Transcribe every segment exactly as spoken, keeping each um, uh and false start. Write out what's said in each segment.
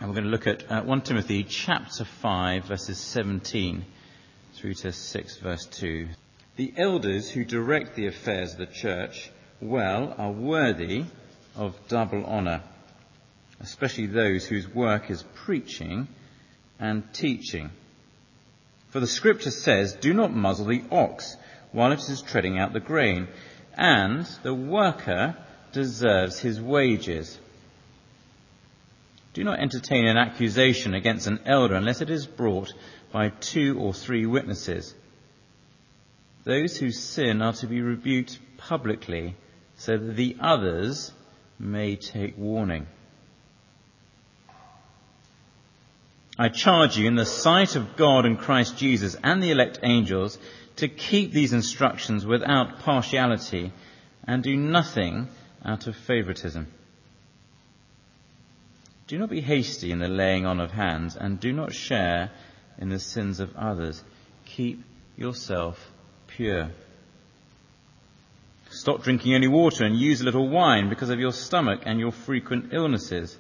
And we're going to look at uh, First Timothy chapter five, verses seventeen through to six, verse two. The elders who direct the affairs of the church well are worthy of double honour, especially those whose work is preaching and teaching. For the scripture says, "Do not muzzle the ox while it is treading out the grain, and the worker deserves his wages. Do not entertain an accusation against an elder unless it is brought by two or three witnesses. Those who sin are to be rebuked publicly, so that the others may take warning. I charge you in the sight of God and Christ Jesus and the elect angels to keep these instructions without partiality and do nothing out of favoritism. Do not be hasty in the laying on of hands, and do not share in the sins of others. Keep yourself pure. Stop drinking only water and use a little wine because of your stomach and your frequent illnesses.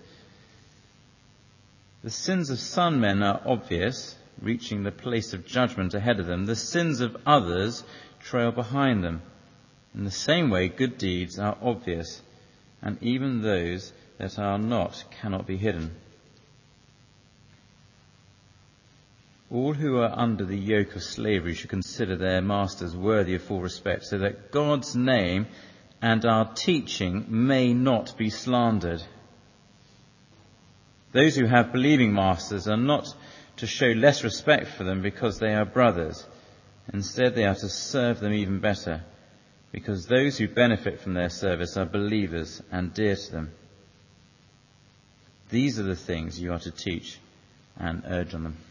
The sins of some men are obvious, reaching the place of judgment ahead of them. The sins of others trail behind them. In the same way, good deeds are obvious, and even those that are not cannot be hidden. All who are under the yoke of slavery should consider their masters worthy of full respect, so that God's name and our teaching may not be slandered. Those who have believing masters are not to show less respect for them because they are brothers. Instead, they are to serve them even better, because those who benefit from their service are believers and dear to them. These are the things you are to teach and urge on them.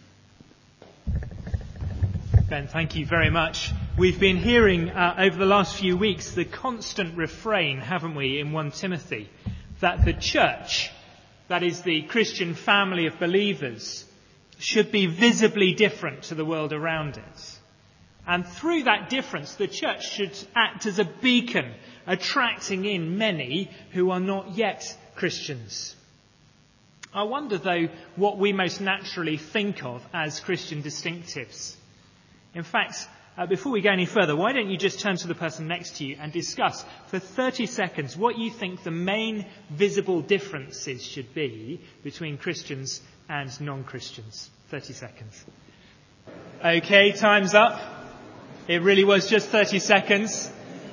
Ben, thank you very much. We've been hearing uh, over the last few weeks the constant refrain, haven't we, in First Timothy, that the church, that is the Christian family of believers, should be visibly different to the world around it. And through that difference, the church should act as a beacon, attracting in many who are not yet Christians. I wonder, though, what we most naturally think of as Christian distinctives. In fact, uh, before we go any further, why don't you just turn to the person next to you and discuss for thirty seconds what you think the main visible differences should be between Christians and non-Christians. thirty seconds. Okay, time's up. It really was just thirty seconds.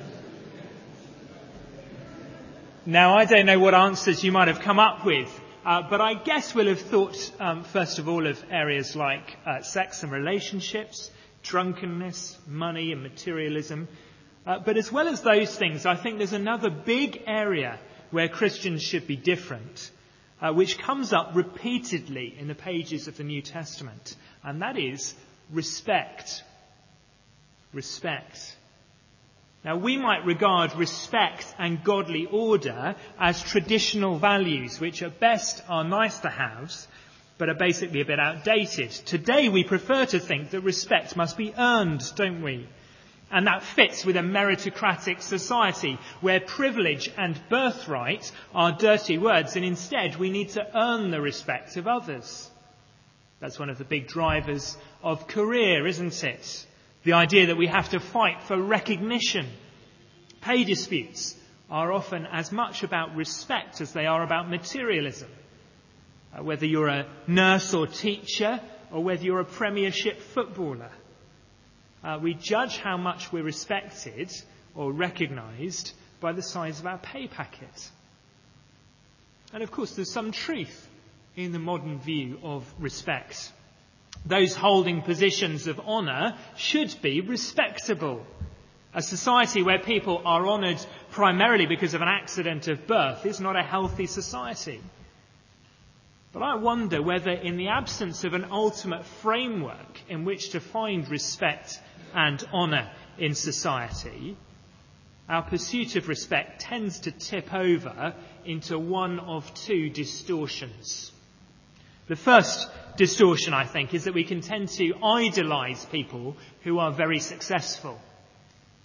Now, I don't know what answers you might have come up with. Uh, but I guess we'll have thought, um, first of all, of areas like uh, sex and relationships, drunkenness, money and materialism. Uh, but as well as those things, I think there's another big area where Christians should be different, uh, which comes up repeatedly in the pages of the New Testament, and that is respect. Respect. Now, we might regard respect and godly order as traditional values, which at best are nice-to-haves, but are basically a bit outdated. Today, we prefer to think that respect must be earned, don't we? And that fits with a meritocratic society where privilege and birthright are dirty words, and instead we need to earn the respect of others. That's one of the big drivers of career, isn't it? The idea that we have to fight for recognition. Pay disputes are often as much about respect as they are about materialism. Uh, whether you're a nurse or teacher, or whether you're a Premiership footballer. Uh, we judge how much we're respected or recognised by the size of our pay packet. And of course, there's some truth in the modern view of respect. Those holding positions of honour should be respectable. A society where people are honoured primarily because of an accident of birth is not a healthy society. But I wonder whether, in the absence of an ultimate framework in which to find respect and honour in society, our pursuit of respect tends to tip over into one of two distortions. The first distortion, I think, is that we can tend to idolise people who are very successful.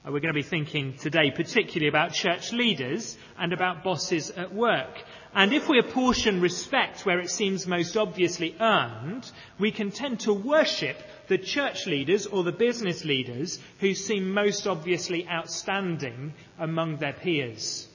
Uh, we're going to be thinking today particularly about church leaders and about bosses at work. And if we apportion respect where it seems most obviously earned, we can tend to worship the church leaders or the business leaders who seem most obviously outstanding among their peers.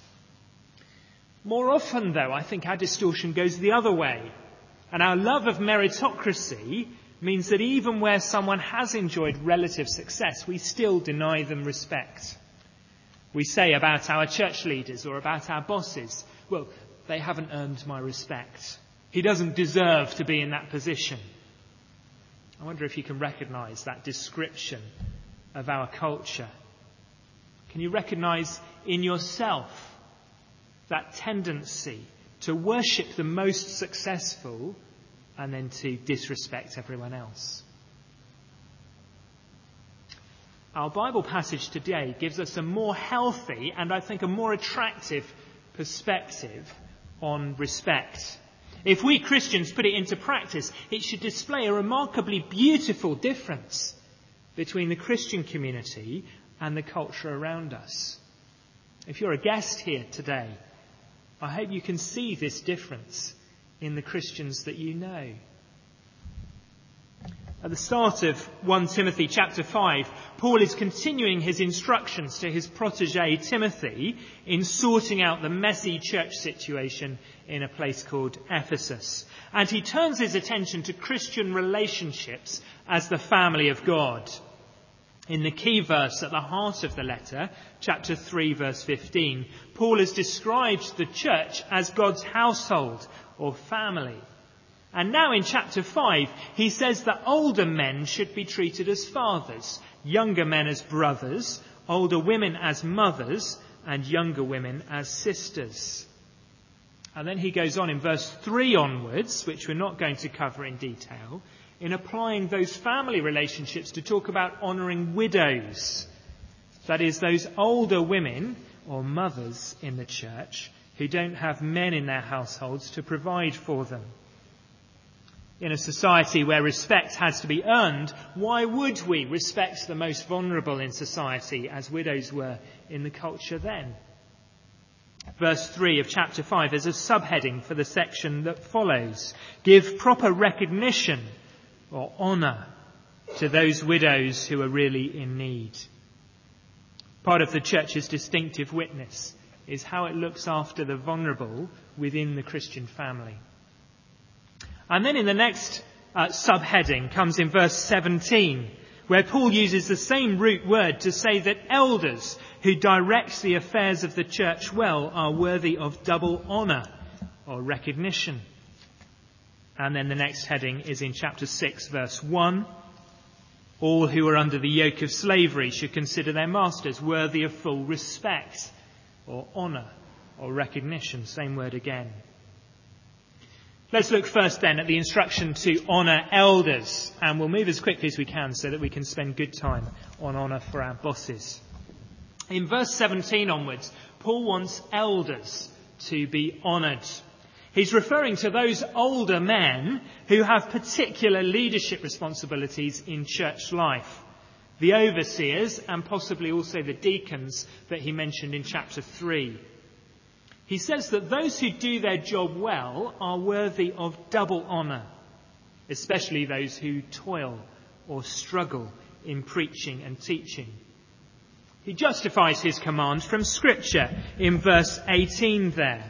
More often, though, I think our distortion goes the other way. And our love of meritocracy means that even where someone has enjoyed relative success, we still deny them respect. We say about our church leaders or about our bosses, well, they haven't earned my respect. He doesn't deserve to be in that position. I wonder if you can recognise that description of our culture. Can you recognise in yourself that tendency to worship the most successful and then to disrespect everyone else? Our Bible passage today gives us a more healthy and I think a more attractive perspective on respect. If we Christians put it into practice, it should display a remarkably beautiful difference between the Christian community and the culture around us. If you're a guest here today, I hope you can see this difference in the Christians that you know. At the start of First Timothy chapter five, Paul is continuing his instructions to his protege Timothy in sorting out the messy church situation in a place called Ephesus. And he turns his attention to Christian relationships as the family of God. In the key verse at the heart of the letter, chapter three, verse fifteen, Paul has described the church as God's household or family. And now in chapter five, he says that older men should be treated as fathers, younger men as brothers, older women as mothers, and younger women as sisters. And then he goes on in verse three onwards, which we're not going to cover in detail, in applying those family relationships to talk about honouring widows. That is, those older women or mothers in the church who don't have men in their households to provide for them. In a society where respect has to be earned, why would we respect the most vulnerable in society as widows were in the culture then? Verse three of chapter five is a subheading for the section that follows. Give proper recognition or honour to those widows who are really in need. Part of the church's distinctive witness is how it looks after the vulnerable within the Christian family. And then in the next uh, subheading comes in verse seventeen, where Paul uses the same root word to say that elders who direct the affairs of the church well are worthy of double honour or recognition. And then the next heading is in chapter six, verse one. All who are under the yoke of slavery should consider their masters worthy of full respect or honour or recognition. Same word again. Let's look first then at the instruction to honour elders, and we'll move as quickly as we can so that we can spend good time on honour for our bosses. In verse seventeen onwards, Paul wants elders to be honoured. He's referring to those older men who have particular leadership responsibilities in church life, the overseers and possibly also the deacons that he mentioned in chapter three. He says that those who do their job well are worthy of double honour, especially those who toil or struggle in preaching and teaching. He justifies his command from Scripture in verse eighteen there.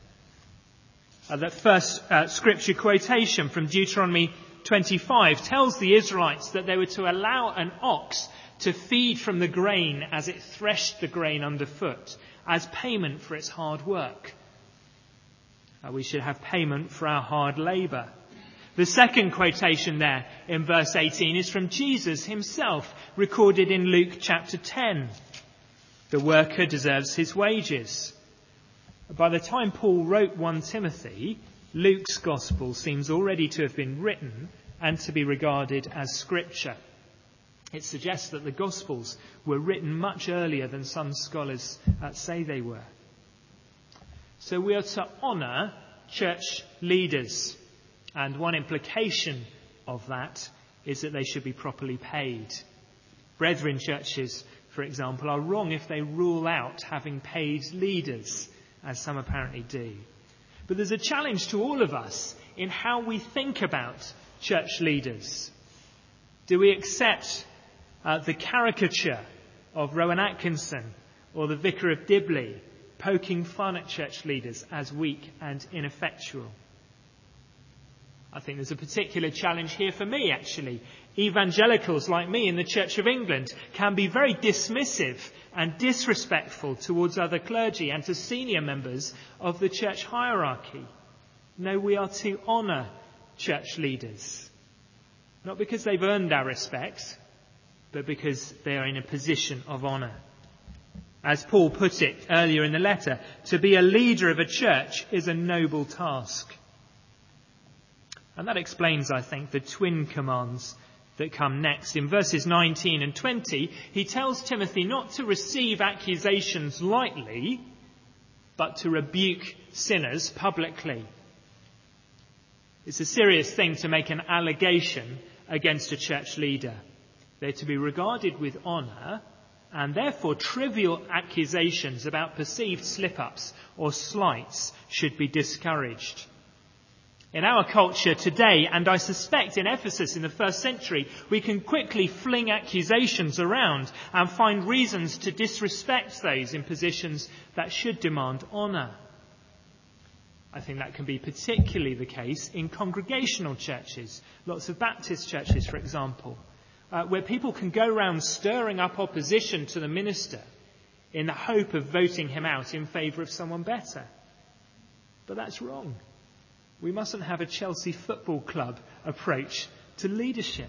Uh, that first uh, Scripture quotation from Deuteronomy twenty-five tells the Israelites that they were to allow an ox to feed from the grain as it threshed the grain underfoot, as payment for its hard work. Uh, we should have payment for our hard labour. The second quotation there in verse eighteen is from Jesus himself, recorded in Luke chapter ten. The worker deserves his wages. By the time Paul wrote First Timothy, Luke's gospel seems already to have been written and to be regarded as scripture. It suggests that the Gospels were written much earlier than some scholars uh, say they were. So we are to honour church leaders. And one implication of that is that they should be properly paid. Brethren churches, for example, are wrong if they rule out having paid leaders, as some apparently do. But there's a challenge to all of us in how we think about church leaders. Do we accept uh, the caricature of Rowan Atkinson or the Vicar of Dibley poking fun at church leaders as weak and ineffectual? I think there's a particular challenge here for me, actually. Evangelicals like me in the Church of England can be very dismissive and disrespectful towards other clergy and to senior members of the church hierarchy. No, we are to honour church leaders, not because they've earned our respect, but because they are in a position of honour. As Paul put it earlier in the letter, to be a leader of a church is a noble task. And that explains, I think, the twin commands that come next. In verses nineteen and twenty, he tells Timothy not to receive accusations lightly, but to rebuke sinners publicly. It's a serious thing to make an allegation against a church leader. They're to be regarded with honour, and therefore trivial accusations about perceived slip-ups or slights should be discouraged. In our culture today, and I suspect in Ephesus in the first century, we can quickly fling accusations around and find reasons to disrespect those in positions that should demand honour. I think that can be particularly the case in congregational churches, lots of Baptist churches, for example, uh, where people can go around stirring up opposition to the minister in the hope of voting him out in favour of someone better. But that's wrong. We mustn't have a Chelsea Football Club approach to leadership.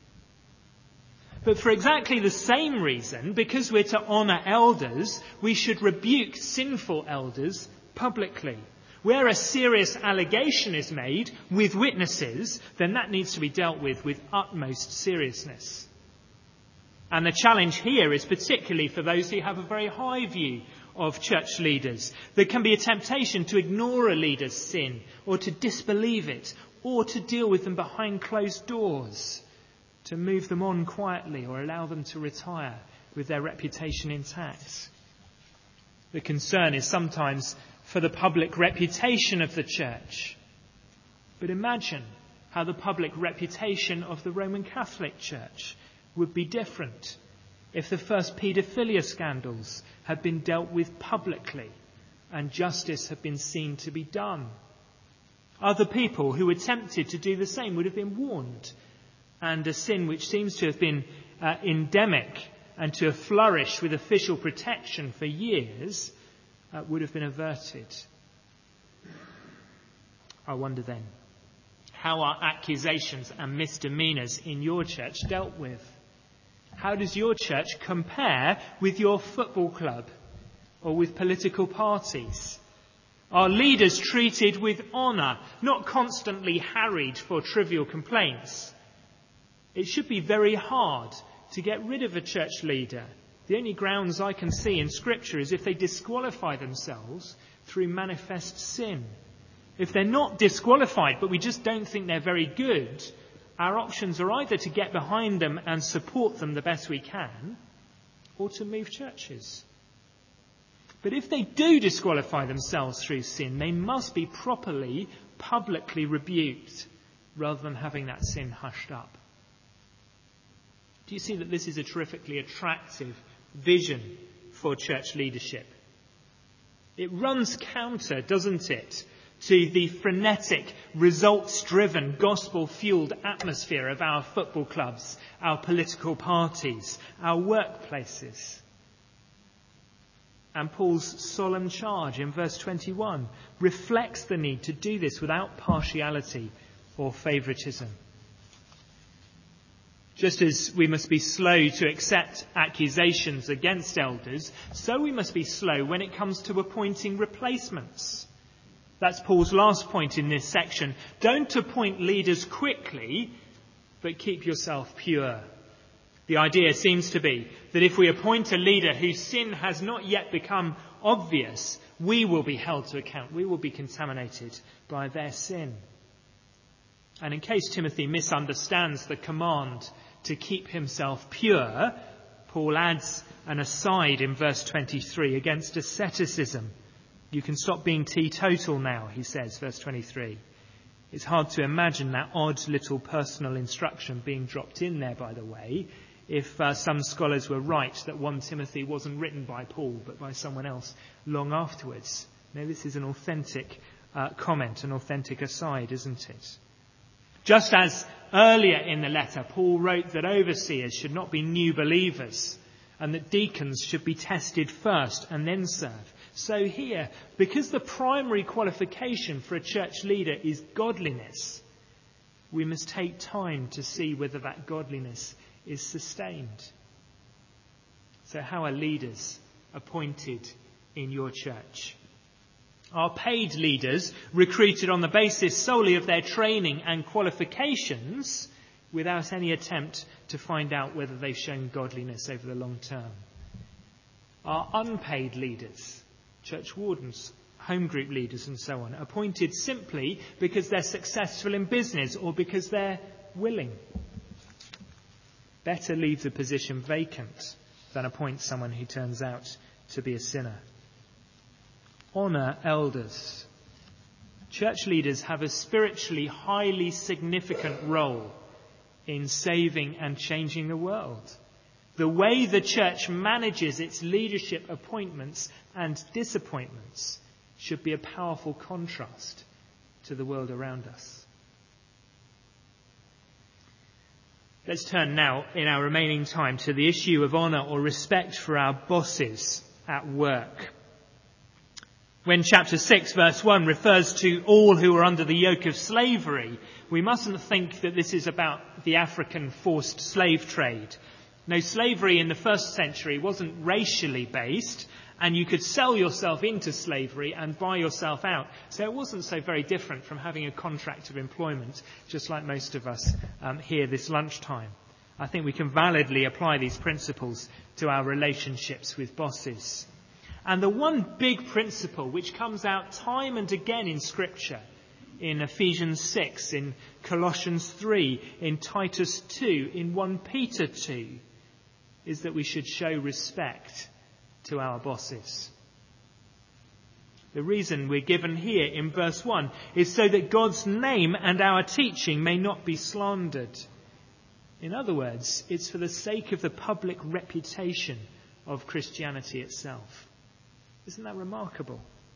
But for exactly the same reason, because we're to honour elders, we should rebuke sinful elders publicly. Where a serious allegation is made with witnesses, then that needs to be dealt with with utmost seriousness. And the challenge here is particularly for those who have a very high view of church leaders. There can be a temptation to ignore a leader's sin, or to disbelieve it, or to deal with them behind closed doors, to move them on quietly or allow them to retire with their reputation intact. The concern is sometimes for the public reputation of the church. But imagine how the public reputation of the Roman Catholic Church would be different if the first paedophilia scandals had been dealt with publicly and justice had been seen to be done. Other people who were tempted to do the same would have been warned, and a sin which seems to have been uh, endemic and to have flourished with official protection for years uh, would have been averted. I wonder then, how are accusations and misdemeanours in your church dealt with? How does your church compare with your football club or with political parties? Are leaders treated with honour, not constantly harried for trivial complaints? It should be very hard to get rid of a church leader. The only grounds I can see in Scripture is if they disqualify themselves through manifest sin. If they're not disqualified, but we just don't think they're very good, our options are either to get behind them and support them the best we can, or to move churches. But if they do disqualify themselves through sin, they must be properly, publicly rebuked, rather than having that sin hushed up. Do you see that this is a terrifically attractive vision for church leadership? It runs counter, doesn't it, to the frenetic, results-driven, gospel-fueled atmosphere of our football clubs, our political parties, our workplaces. And Paul's solemn charge in verse twenty-one reflects the need to do this without partiality or favouritism. Just as we must be slow to accept accusations against elders, so we must be slow when it comes to appointing replacements. That's Paul's last point in this section. Don't appoint leaders quickly, but keep yourself pure. The idea seems to be that if we appoint a leader whose sin has not yet become obvious, we will be held to account. We will be contaminated by their sin. And in case Timothy misunderstands the command to keep himself pure, Paul adds an aside in verse twenty-three against asceticism. You can stop being teetotal now, he says, verse twenty-three. It's hard to imagine that odd little personal instruction being dropped in there, by the way, if uh, some scholars were right that First Timothy wasn't written by Paul but by someone else long afterwards. No, this is an authentic uh, comment, an authentic aside, isn't it? Just as earlier in the letter, Paul wrote that overseers should not be new believers and that deacons should be tested first and then serve. So here, because the primary qualification for a church leader is godliness, we must take time to see whether that godliness is sustained. So how are leaders appointed in your church? Are paid leaders recruited on the basis solely of their training and qualifications without any attempt to find out whether they've shown godliness over the long term? Are unpaid leaders, church wardens, home group leaders and so on, appointed simply because they're successful in business or because they're willing? Better leave the position vacant than appoint someone who turns out to be a sinner. Honour elders. Church leaders have a spiritually highly significant role in saving and changing the world. The way the church manages its leadership appointments and disappointments should be a powerful contrast to the world around us. Let's turn now, in our remaining time, to the issue of honour or respect for our bosses at work. When chapter six, verse one, refers to all who are under the yoke of slavery, we mustn't think that this is about the African forced slave trade. No, slavery in the first century wasn't racially based, and you could sell yourself into slavery and buy yourself out. So it wasn't so very different from having a contract of employment, just like most of us um, here this lunchtime. I think we can validly apply these principles to our relationships with bosses. And the one big principle which comes out time and again in Scripture, in Ephesians six, in Colossians three, in Titus two, in First Peter two, is that we should show respect to our bosses. The reason we're given here in verse one is so that God's name and our teaching may not be slandered. In other words, it's for the sake of the public reputation of Christianity itself. Isn't that remarkable?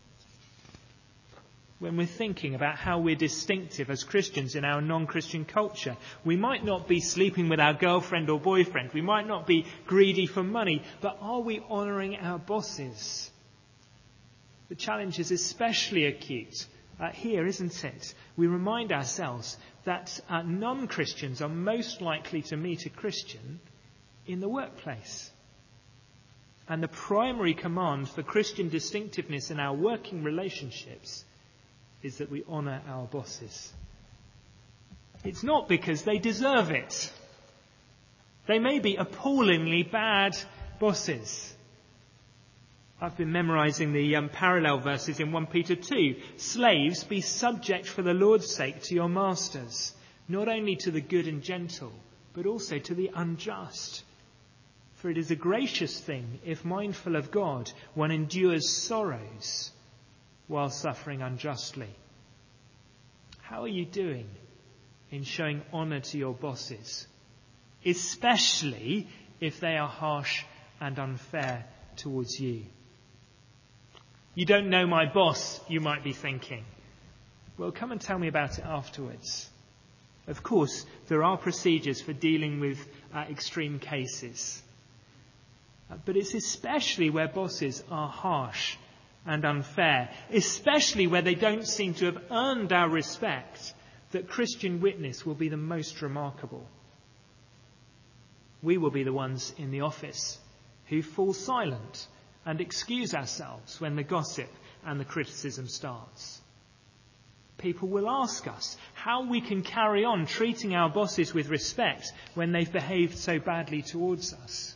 When we're thinking about how we're distinctive as Christians in our non-Christian culture, we might not be sleeping with our girlfriend or boyfriend. We might not be greedy for money. But are we honouring our bosses? The challenge is especially acute uh, here, isn't it? We remind ourselves that uh, non-Christians are most likely to meet a Christian in the workplace. And the primary command for Christian distinctiveness in our working relationships is that we honour our bosses. It's not because they deserve it. They may be appallingly bad bosses. I've been memorising the um, parallel verses in First Peter two. Slaves, be subject for the Lord's sake to your masters, not only to the good and gentle, but also to the unjust. For it is a gracious thing, if mindful of God, one endures sorrows while suffering unjustly. How are you doing in showing honour to your bosses, especially if they are harsh and unfair towards you? You don't know my boss, you might be thinking. Well, come and tell me about it afterwards. Of course, there are procedures for dealing with uh, extreme cases. But it's especially where bosses are harsh and unfair, especially where they don't seem to have earned our respect, that Christian witness will be the most remarkable. We will be the ones in the office who fall silent and excuse ourselves when the gossip and the criticism starts. People will ask us how we can carry on treating our bosses with respect when they've behaved so badly towards us.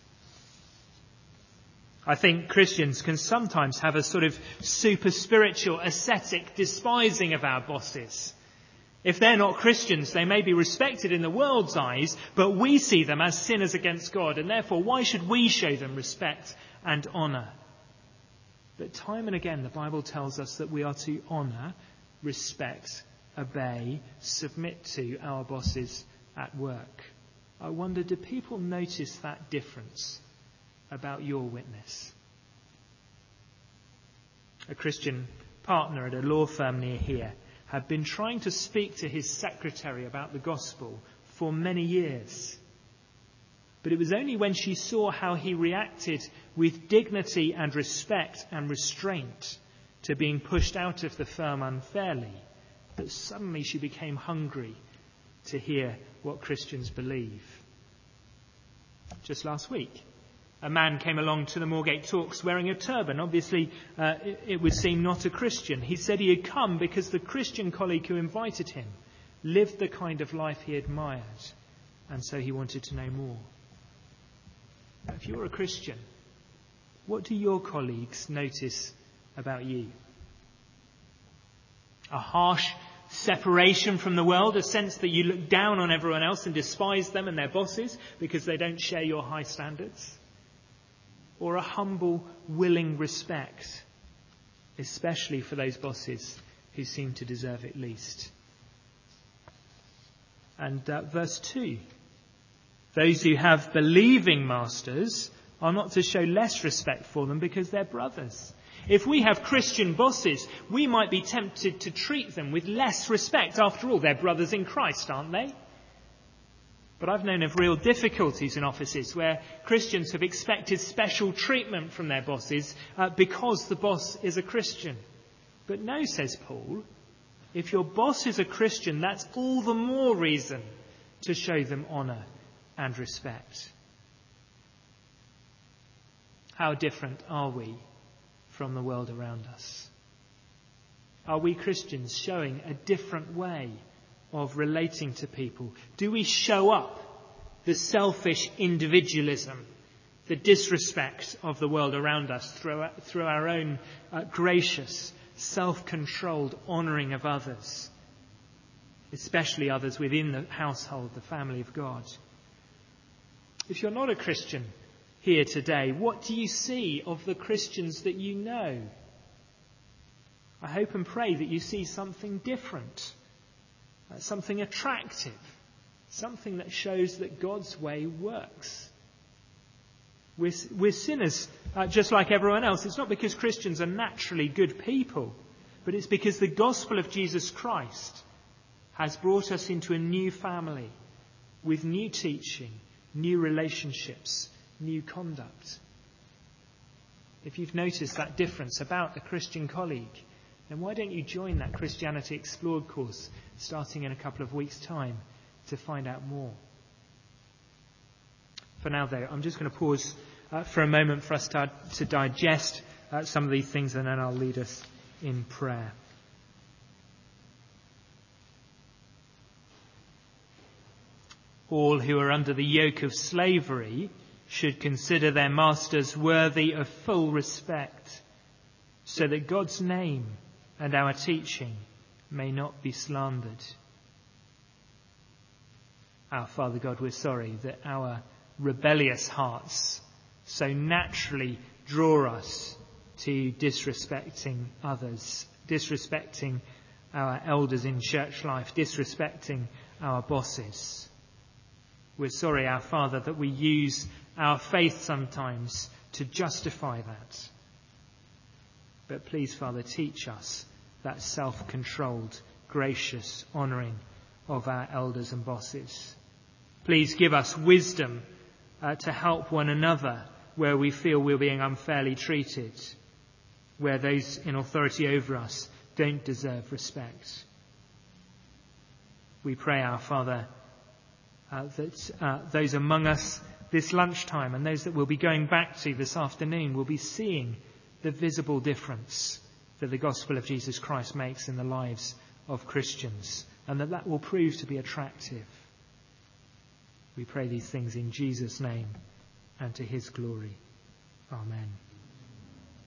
I think Christians can sometimes have a sort of super spiritual, ascetic despising of our bosses. If they're not Christians, they may be respected in the world's eyes, but we see them as sinners against God, and therefore why should we show them respect and honour? But time and again the Bible tells us that we are to honour, respect, obey, submit to our bosses at work. I wonder, do people notice that difference about your witness? A Christian partner at a law firm near here had been trying to speak to his secretary about the gospel for many years. But it was only when she saw how he reacted with dignity and respect and restraint to being pushed out of the firm unfairly that suddenly she became hungry to hear what Christians believe. Just last week, a man came along to the Moorgate talks wearing a turban. Obviously, uh, it, it would seem not a Christian. He said he had come because the Christian colleague who invited him lived the kind of life he admired, and so he wanted to know more. Now, if you're a Christian, what do your colleagues notice about you? A harsh separation from the world, a sense that you look down on everyone else and despise them and their bosses because they don't share your high standards? Or a humble, willing respect, especially for those bosses who seem to deserve it least? And uh, verse two, those who have believing masters are not to show less respect for them because they're brothers. If we have Christian bosses, we might be tempted to treat them with less respect. After all, they're brothers in Christ, aren't they? But I've known of real difficulties in offices where Christians have expected special treatment from their bosses uh, because the boss is a Christian. But no, says Paul, if your boss is a Christian, that's all the more reason to show them honour and respect. How different are we from the world around us? Are we Christians showing a different way of relating to people? Do we show up the selfish individualism, the disrespect of the world around us through, through our own uh, gracious, self-controlled honouring of others, especially others within the household, the family of God? If you're not a Christian here today, what do you see of the Christians that you know? I hope and pray that you see something different, uh, something attractive, something that shows that God's way works. We're, we're sinners uh, just like everyone else. It's not because Christians are naturally good people, but it's because the gospel of Jesus Christ has brought us into a new family with new teaching, new relationships, new conduct. If you've noticed that difference about a Christian colleague, then why don't you join that Christianity Explored course starting in a couple of weeks' time to find out more? For now, though, I'm just going to pause uh, for a moment for us to, to digest uh, some of these things, and then I'll lead us in prayer. All who are under the yoke of slavery should consider their masters worthy of full respect, so that God's name and our teaching may not be slandered. Our Father God, we're sorry that our rebellious hearts so naturally draw us to disrespecting others, disrespecting our elders in church life, disrespecting our bosses. We're sorry, our Father, that we use our faith sometimes to justify that. But please, Father, teach us that self-controlled, gracious honouring of our elders and bosses. Please give us wisdom uh, to help one another where we feel we're being unfairly treated, where those in authority over us don't deserve respect. We pray, our Father, uh, that uh, those among us this lunchtime and those that we'll be going back to this afternoon will be seeing the visible difference that the gospel of Jesus Christ makes in the lives of Christians, and that that will prove to be attractive. We pray these things in Jesus' name and to his glory. Amen.